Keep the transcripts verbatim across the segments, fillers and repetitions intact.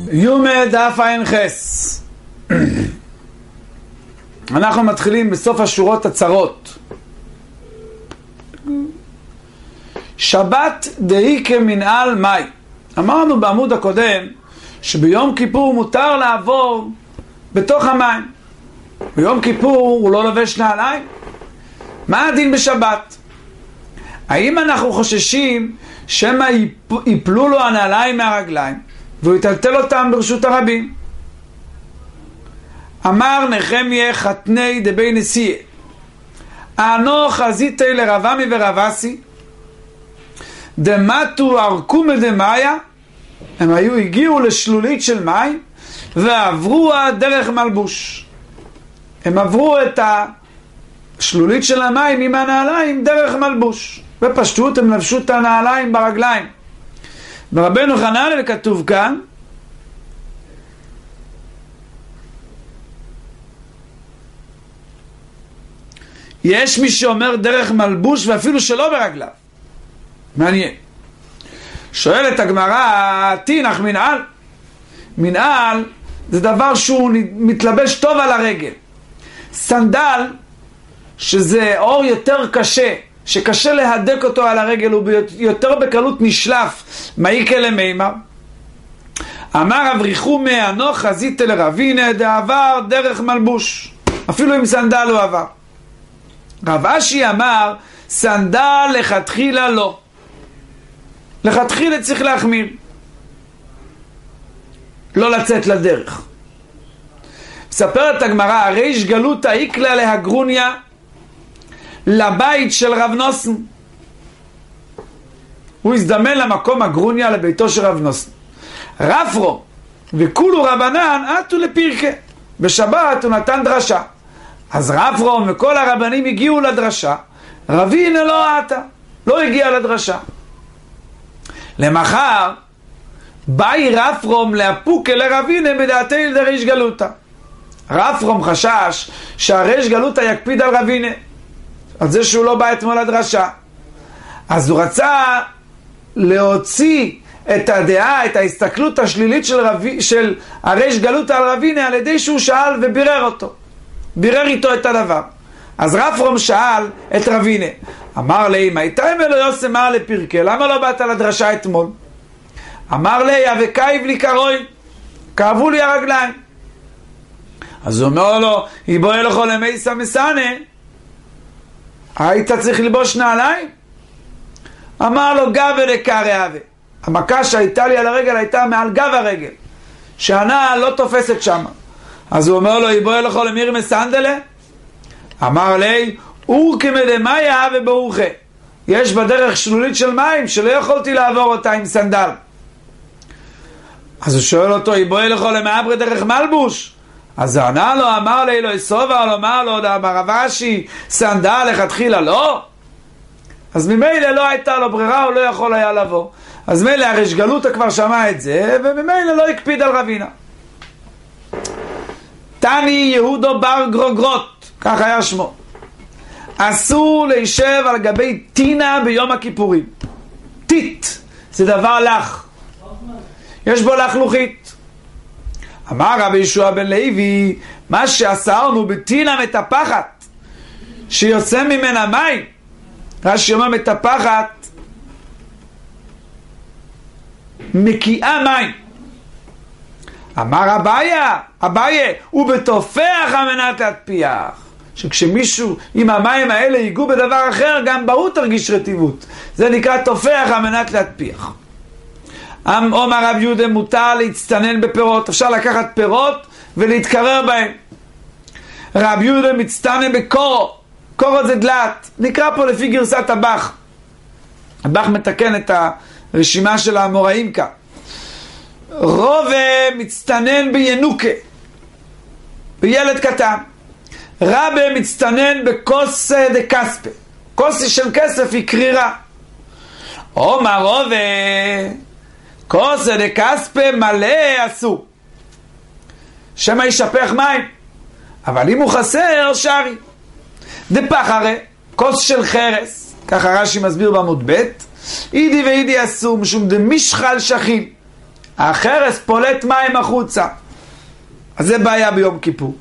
יומא דף עין חס. אנחנו מתחילים בסוף השורות הצרות. שבת דהי כמנהל מי. אמרנו בעמוד הקודם שביום כיפור מותר לעבור בתוך המים. ביום כיפור הוא לא לובש נעליים. מה הדין בשבת? האם אנחנו חוששים שמא יפלו לו הנעליים מהרגליים והוא יטלטל אותם ברשות הרבים? אמר נחמיה חתני דבי נשיאה, אנו חזיתי לרבמי ורבסי דמתו ארכו מדמיה. הם היו הגיעו לשלולית של מים ועברו דרך מלבוש. הם עברו את השלולית של המים עם הנעליים דרך מלבוש, בפשטות הם לבשו את הנעליים ברגליים. ברבנו חננאל כתוב כאן יש מי שאומר דרך מלבוש ואפילו שלא ברגליו. מעניין. שואלת הגמרא, תינח מנהל. מנהל זה דבר שהוא מתלבש טוב על הרגל. סנדל שזה אור יותר קשה, שקשה להדק אותו על הרגל, הוא יותר בקלות נשלף. מאיקה למימר אמר אבריחו מהנוך חזית לרבינה דעבר דרך מלבוש, אפילו עם סנדל הוא עבר. רב אשי אמר סנדל לכתחילה לא, לכתחילה צריך להחמיר, לא לצאת לדרך. מספרת הגמרא, הריש גלותא איקלה להגרוניה לבית של רב נוסן. הוא הזדמן למקום הגרוניה, לביתו של רב נוסן. רפרו וכולו רבנן עטו לפירקה, בשבת הוא נתן דרשה. אז רפרום וכל הרבנים הגיעו לדרשה, רבינה לא עטה, לא הגיע לדרשה. למחר באי רפרום להפוקה לרבינה בדעתי לריש גלותא. רפרום חשש שהריש גלותא יקפיד על רבינה, על זה שהוא לא בא אתמול לדרשה. אז הוא רצה להוציא את הדעה, את ההסתכלות השלילית של, רב... של הריש גלותא על רבינה על ידי שהוא שאל ובירר אותו, בירר איתו את הדבר. אז רפרום שאל את רבינה, אמר לי, מה איתה אם אלו יוסם מה לפרקה, למה לא באת לדרשה אתמול? אמר לי, וכאיב לי קרוי, כאבו לי הרגליים. אז הוא אומר לו, יבוא אלכו למייסה מסנה, היית צריך ללבוש נעליים? אמר לו, גב ולקרא אבה. המכה שהייתה לי על הרגל הייתה מעל גב הרגל, שהנעל לא תופסת שם. אז הוא אומר לו, יבוא אלכו למיר מסנדלה? אמר לי, אורכי מדמיה ובאורכי, יש בדרך שלולית של מים שלא יכולתי לעבור אותה עם סנדל. אז הוא שואל אותו, יבוא אלכו למעברי דרך מלבוש? אז ענה לו, אמר לי, לא יסובר, לו, אמר לו, רב אשי, סנדל לכתחילה לא? אז ממילא לא הייתה לו ברירה, הוא לא יכול היה לבוא. אז מילא הריש גלותא כבר שמע את זה, וממילא לא הקפיד על רבינה. תני יהודו בר גרוגרות, כך היה שמו, אסור להישב על גבי טינה ביום הכיפורים. טיט זה דבר לח, יש בו לחלוכית. אמר רבי ישוע בן לוי, מה שאסרנו בטינה מטפחת שיוצא ממנה מים, רש"י אומר מטפחת מקיאה מים. אמר אביה, אביה, הוא בתופח על מנת להטפיח, שכשמישהו עם המים האלה ייגעו בדבר אחר, גם בהוא תרגיש רטיבות. זה נקרא תופח על מנת להטפיח. אומר רב יהודה, מותר להצטנן בפירות, אפשר לקחת פירות ולהתקרר בהם. רב יהודה מצטנן בקורו, קורו זה דלת, נקרא פה לפי גרסת הבח. הבח מתקן את הרשימה של האמוראים כאן. רובה מצטנן בינוקה, בילד קטן. רבה מצטנן בכוס דקספה, כוס של כסף היא קרירה. אומר רובה, כוס דקספה מלא אסור, שמא ישפך מים, אבל אם הוא חסר שרי. דפחרה, כוס של חרס, ככה רש"י מסביר בעמוד ב', אידי ואידי אסור, משום דמשחל שכיל, החרס פולט מים החוצה. אז זה בעיה ביום כיפור.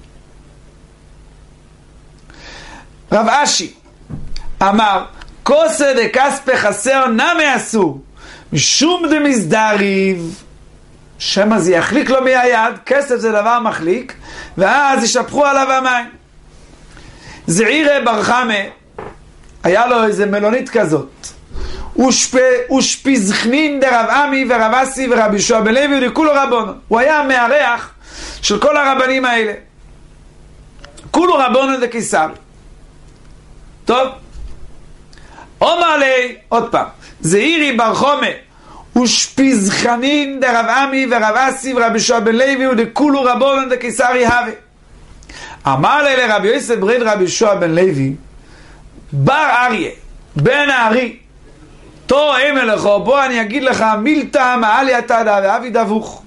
רב אשי אמר, כוסה דקספה חסר נמי אסור, משום דמסדריב, שמא זה יחליק לו מהיד, כסף זה דבר מחליק, ואז ישפכו עליו המים. זעירה בר חמא, היה לו איזה מלונית כזאת, ושפיזכנין דרב עמי ורב אסי ורב ישוע בן לוי וכולו רבונו. הוא היה מארח של כל הרבנים האלה, כולו רבונו דקיסר. טוב, אומר לי עוד פעם, זעירי בר חמא ושפיזכנין דרב עמי ורב אסי ורב ישוע בן לוי וכולו רבונו דקיסר יהווה. אמר לי לרב יוסף בן רב ישוע בן לוי, בר אריה בן הארי, תור אי מלכו, בוא אני אגיד לך מילתא מעלי התדא ואבי דבוך.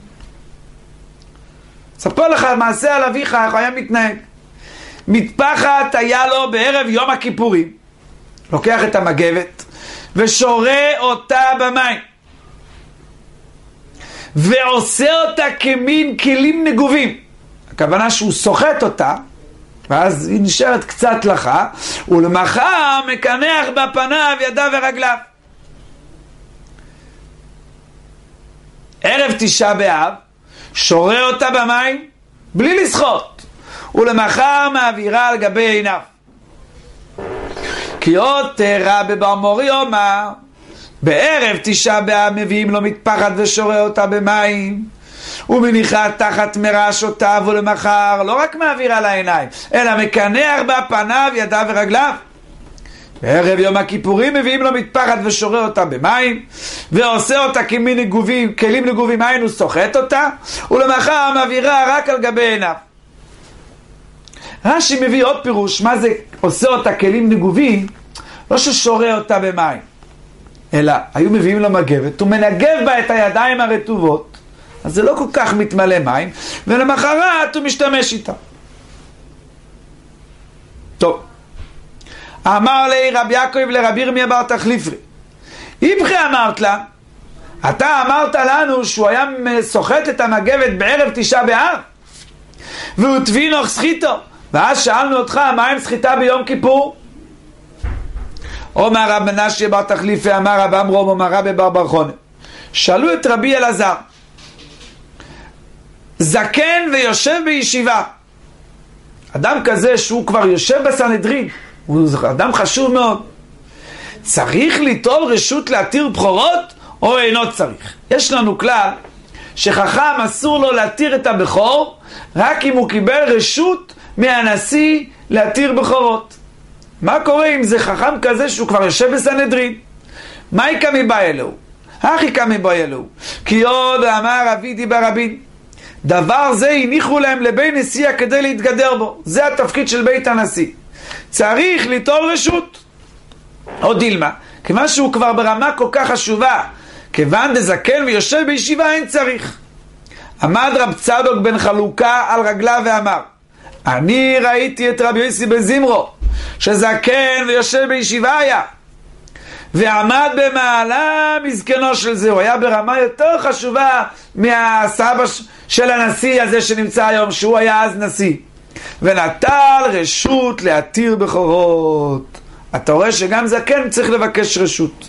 ספר לך מעשה על אביך, איך הוא היה מתנהג. מטפחת היה לו בערב יום הכיפורים, לוקח את המגבת ושורה אותה במים ועושה אותה כמין כלים נגובים. הכוונה שהוא סוחט אותה ואז היא נשארת קצת לחה, ולמחר מקנח בפניו ידיו ורגליו. ערב תשעה באב שורה אותה במים בלי לסחוט, ולמחר מעבירה על גבי עיניו. כי עוד תראה בבר מורי אומר, בערב תשעה באב מביאים לו מטפחת ושורה אותה במים ומניחה תחת מרשותיו, ולמחר לא רק מעבירה לעיניים אלא מקנח בפניו ידיו ורגליו. בערב יום הכיפורים מביאים לו מטפחת ושורה אותה במים ועושה אותה כמין נגובים, כלים נגובים, היינו סוחט אותה, ולמחר מעבירה רק על גבי עיניו. רש"י מביא עוד פירוש, מה זה עושה אותה כלים נגובים? לא ששורה אותה במים, אלא היו מביאים לו מגבת, הוא מנגב בה את הידיים הרטובות, אז זה לא כל כך מתמלא מים, ולמחרת הוא משתמש איתה. טוב, אמר לי רבי יעקב לרבי ירמיה בר תחליפרי, איבכי אמרת לה, אתה אמרת לנו שהוא היה סוחט את המגבת בערב תשעה באב והוא תבינוך סחיתו, ואז שאלנו אותך מה עם סחיטה ביום כיפור? אומר רב מנשה בר תחליפי, אמר רב אמרום, אומר רבי בר בר חונה, שאלו את רבי אלעזר, זקן ויושב בישיבה, אדם כזה שהוא כבר יושב בסנהדרין, הוא אדם חשוב מאוד, צריך ליטול רשות להתיר בכורות או אינו צריך? יש לנו כלל שחכם אסור לו להתיר את הבכור רק אם הוא קיבל רשות מהנשיא להתיר בכורות. מה קורה אם זה חכם כזה שהוא כבר יושב בסנהדרין? מה יקא מבא אלוהו? איך יקא מבא אלוהו? כי עוד אמר אבידי ברבין, דבר זה הניחו להם לבי נשיאה כדי להתגדר בו, זה התפקיד של בית הנשיא, צריך ליטול רשות. עוד דילמה, כיוון שהוא כבר ברמה כל כך חשובה, כיוון דזקן ויושב בישיבה, אין צריך. עמד רב צדוק בן חלוקה על רגליו ואמר, אני ראיתי את רבי יוסי בן זמרו שזקן ויושב בישיבה היה, ועמד במעלה מזקנו של זה, הוא היה ברמה יותר חשובה מהסבא של הנשיא הזה שנמצא היום, שהוא היה אז נשיא, ונטל רשות להתיר בכורות. אתה רואה שגם זקן צריך לבקש רשות.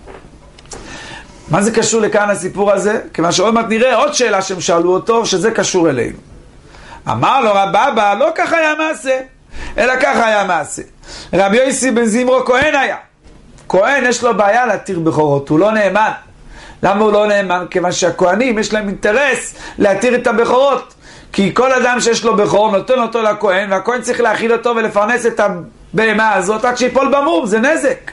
מה זה קשור לכאן הסיפור הזה? כיוון שעוד מעט נראה עוד שאלה שהם שאלו אותו, שזה קשור אלינו. אמר לו רב אבא, לא ככה היה מעשה, אלא ככה היה מעשה. רבי יוסי בן זמרו כהן היה. כהן יש לו בעיה להתיר בכורות, הוא לא נאמן. למה הוא לא נאמן? כיוון שהכהנים יש להם אינטרס להתיר את הבכורות. כי כל אדם שיש לו בכור נותן אותו לכהן, והכהן צריך להאכיל אותו ולפרנס את הבהמה הזאת עד שיפול במום, זה נזק.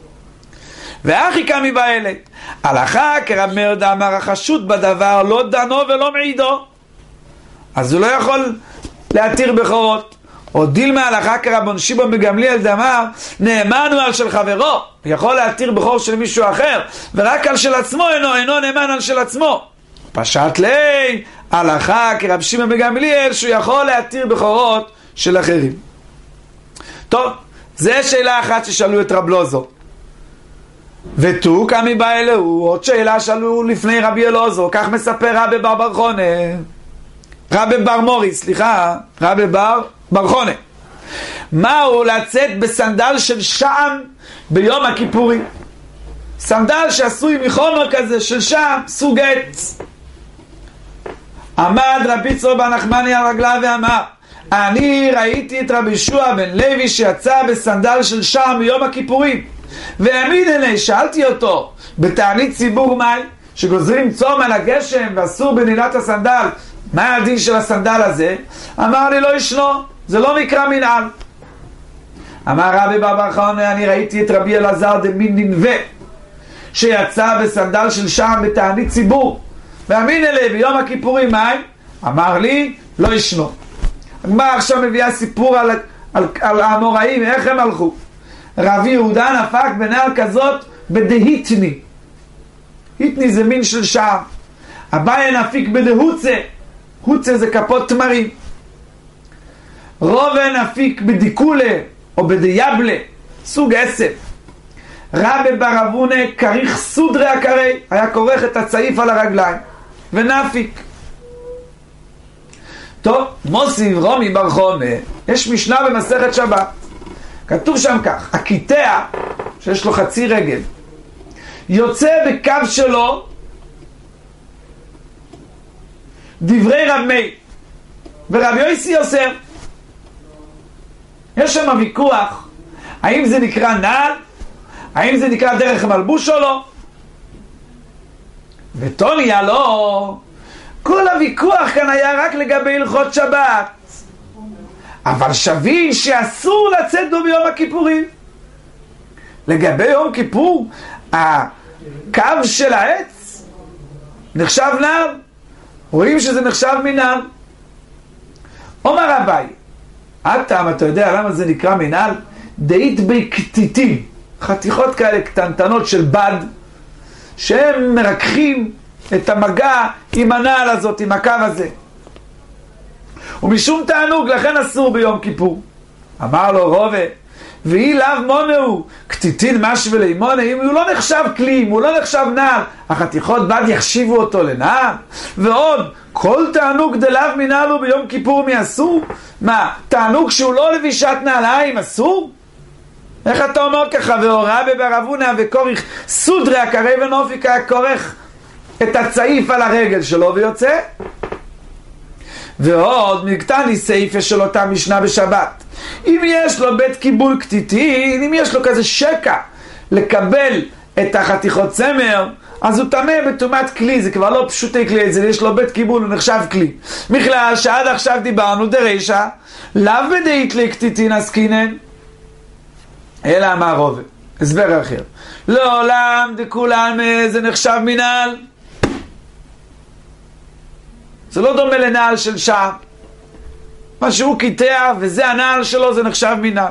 ואחי קמי באלת, הלכה כרב מאיר דאמר, החשוד בדבר לא דנו ולא מעידו, אז הוא לא יכול להתיר בכורות. או דילמה הלכה כרבן שמעון בן גמליאל דאמר, נאמן הוא על של חברו, יכול להתיר בכור של מישהו אחר, ורק על של עצמו אינו, אינו נאמן על של עצמו. פשט לי הלכה כרב שמעון בן גמליאל שהוא יכול להתיר בכורות של אחרים. טוב, זה שאלה אחת ששאלו את רב לוזו. ותו כמי בא אלוהו, עוד שאלה שאלו לפני רבי אלעזר, כך מספר רבי בר בר חונה, רבי בר מורי, סליחה, רבי בר בר חונה. מהו לצאת בסנדל של שעם ביום הכיפורים? סנדל שעשוי מחומר כזה של שעם, סוג עץ. עמד רבי צור בר נחמני על רגליו ואמר, אני ראיתי את רבי ישוע בן לוי שיצא בסנדל של שעם ביום הכיפורים, והעמיד עיני, שאלתי אותו, בתענית ציבור מים שגוזרים צום על הגשם ואסור בנעילת הסנדל, מה הדין של הסנדל הזה? אמר לי, לא ישנו, זה לא נקרא מנעל. אמר רבי בר בר חונה, אני ראיתי את רבי אלעזר דמין ננבה שיצא בסנדל של שעם בתענית ציבור, והעמיד עיני ביום הכיפורים מים, אמר לי, לא ישנו. הגמרא עכשיו מביאה סיפור על, על, על האמוראים, איך הם הלכו. רבי יהודה נפק בנעל כזאת בדהיטני. היטני זה מין של שעם. אביי נפיק בדהוצה. הוצה זה כפות תמרים. רובן נפיק בדיקולה או בדיאבלה, סוג עשב. רבי בר אבונה כריך סודרי הקרי, היה כורך את הצעיף על הרגליים ונפיק. טוב, מוסיף רומי בר חונה, יש משנה במסכת שבת, כתוב שם כך, הקיטע שיש לו חצי רגל יוצא בקו שלו דברי רב מאיר ורבי יוסי אוסר. יש שם ויכוח האם זה נקרא נעל, האם זה נקרא דרך מלבוש או לא, וטוניה לא. כל הוויכוח כאן היה רק לגבי הלכות שבת, אבל שווים שאסור לצאת בו ביום הכיפורים. לגבי יום כיפור הקו של העץ נחשב נעל, רואים שזה נחשב מנעל. אומר אביי, עד טעם אתה יודע למה זה נקרא מנעל? דאית בקטיטים, חתיכות כאלה קטנטנות של בד שהם מרככים את המגע עם הנעל הזאת, עם הקו הזה, ומשום תענוג לכן אסור ביום כיפור. אמר לו רובה, ואי לאו מונהו קטיטין משווה לימונה, אם הוא לא נחשב כלי, אם הוא לא נחשב נעל, החתיכות בד יחשיבו אותו לנעל? ועוד, כל תענוג דלאו מנעלו ביום כיפור מי אסור? מה, תענוג שהוא לא לבישת נעליים אסור? איך אתה אומר ככה? והורה בבר אבונה וכורך סודרי הקרי ונופיק היה כורך את הצעיף על הרגל שלו ויוצא. ועוד מקטני סייפה של אותה משנה בשבת, אם יש לו בית קיבול קטיטין, אם יש לו כזה שקע לקבל את החתיכות צמר, אז הוא תמה בתומת כלי, זה כבר לא פשוטי כלי, זה יש לו בית קיבול, הוא נחשב כלי. מכלל שעד עכשיו דיברנו דרישה לאו בדאית לקטיטין עסקינן, אלא אמר רובה, הסבר אחר, לעולם דכולם זה נחשב מנעל, זה לא דומה לנעל של שעם, מה שהוא קיטע וזה הנעל שלו, זה נחשב מנעל,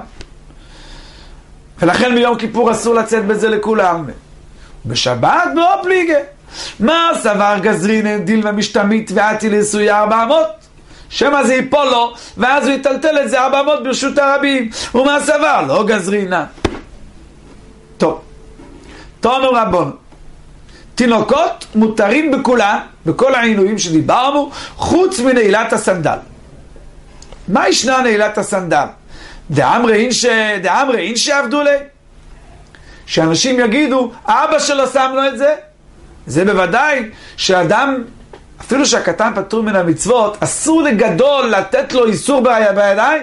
ולכן ביום כיפור אסור לצאת בזה לכולם. בשבת לא פליגה, מה סבר גזרין דיל ומשתמית ועתי לסויה ארבע מאות, שמה זה ייפול לו ואז הוא יטלטל את זה ארבע מאות ברשות הרבים. ומה סבר? לא גזרינה. טוב, תונו רבון, תינוקות מותרים בכולם, בכל העינויים שדיברנו, חוץ מנעילת הסנדל. מה ישנה נעילת הסנדל? דאמרי אין שעבדו לי, שאנשים יגידו אבא שלו שם לו את זה. זה בוודאי שאדם, אפילו שהקטן פטור מן המצוות, אסור לגדול לתת לו איסור בידיים.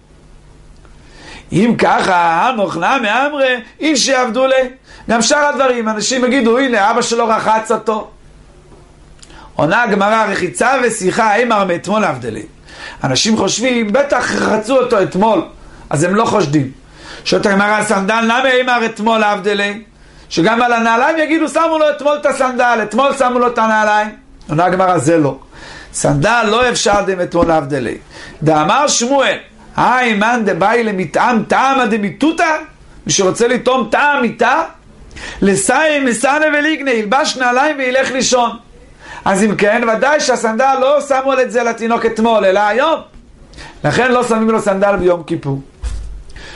אם ככה, נוכנה מאמרי אין שעבדו לי, גם שאר הדברים, אנשים יגידו הנה אבא שלו רחץ אותו. עונה הגמרא, רחיצה ושיחה אימר מאתמול עבדלי. אנשים חושבים בטח רחצו אותו אתמול, אז הם לא חושדים. שואלת הגמרא, הסנדל למה אימר אתמול עבדלי? שגם על הנעליים יגידו שמו לו אתמול את הסנדל, אתמול שמו לו את הנעליים. עונה הגמרא, זה לא, סנדל לא אפשר דם אתמול עבדלי. דאמר שמואל, היי מן דבאי למטעם טעם דמיתותא, מי שרוצה לטעום טעם מיתה, לסיים מסנה וליגנה, ילבש נעליים וילך לישון. אז אם כן, ודאי שהסנדל לא שמו את זה לתינוק אתמול, אלא היום. לכן לא שמים לו סנדל ביום כיפור.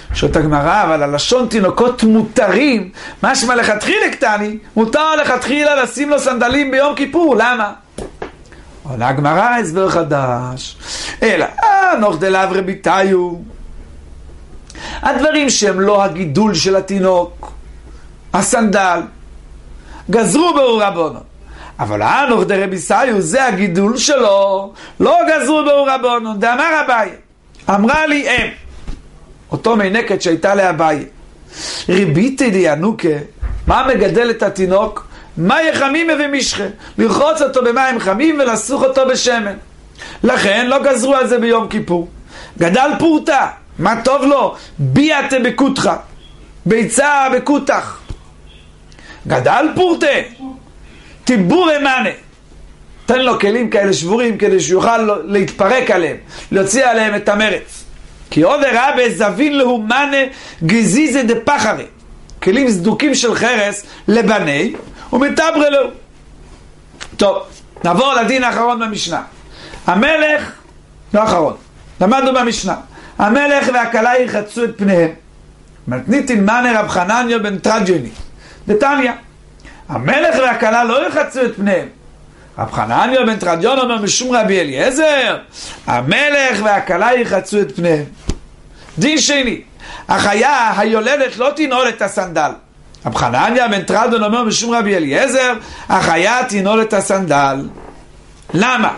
שואלת הגמרא, אבל הלשון תינוקות מותרים, משמע לכתחילה קטני, מותר לכתחילה לשים לו סנדלים ביום כיפור, למה? עונה הגמרא הסבר חדש, אלא, אה, נוח דלאו רביתיו, הדברים שהם לא הגידול של התינוק, הסנדל, גזרו באור רבונו, אבל הנוח דרביסיו זה הגידול שלו, לא גזרו באור רבונו, דאמר אביי, אמרה לי אם, אותו מינקת שהייתה לאביי, ריביתי דיינוקה, מה מגדל את התינוק? מים חמים ומשחה, לרחוץ אותו במים חמים ולסוך אותו בשמן. לכן לא גזרו על זה ביום כיפור. גדל פורטה, מה טוב לו? ביעת בקותך, ביצה בקותך. גדל פורטה, טיבור אמנה. תן לו כלים כאלה שבורים כדי שיוכל להתפרק עליהם, להוציא עליהם את המרץ. כי עוד הראה בזבין להומנה גזיזה דפחרי. כלים סדוקים של חרס לבני ומטברה לו. טוב, נעבור לדין האחרון במשנה. המלך, לא האחרון, למדנו במשנה. המלך והכלה יחצו את פניהם. מתניתין מנה רב חנניה בן טרג'ני. דתניא. המלך והכלה לא יחצו את פניהם. רב חנניה בן טרג'ני אומר משום רבי אליעזר, המלך והכלה יחצו את פניהם. דין שני, החיה היולדת לא תנעול את הסנדל. רב חנניה בן טרג'ני אומר משום רבי אליעזר, החיה תנעול את הסנדל. למה?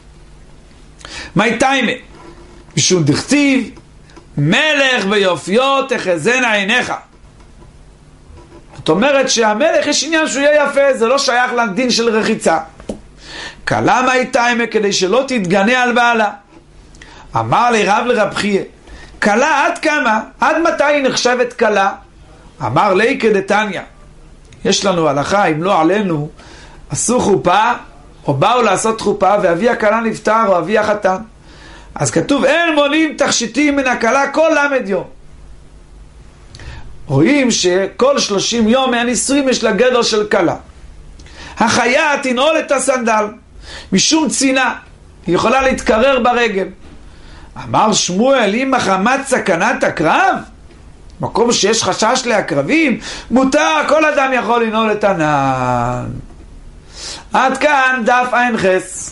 מי תיימה? משום דכתיב, מלך ויופיו תחזינה עיניך. זאת אומרת שהמלך יש עניין שהוא יהיה יפה, זה לא שייך לדין של רחיצה. כלה מי תיימה כדי שלא תתגנה על בעלה. אמר לי רב לרב חייה, כלה עד כמה? עד מתי היא נחשבת כלה? אמר לי כדתניא, יש לנו הלכה, אם לא עלינו, עשו חופה, או באו לעשות חופה, ואבי הכלה נפטר, או אבי החתן. אז כתוב, אין מונים תכשיטים מן הכלה כל למד יום. רואים שכל שלושים יום מהנישואים יש לה גדר של כלה. החיה תנעול את הסנדל, משום צינה, היא יכולה להתקרר ברגל. אמר שמואל, אם מחמת סכנת הקרב, מקום שיש חשש להקרבים, מותר, כל אדם יכול לנעול את הנעל. עד כאן דף עין חס.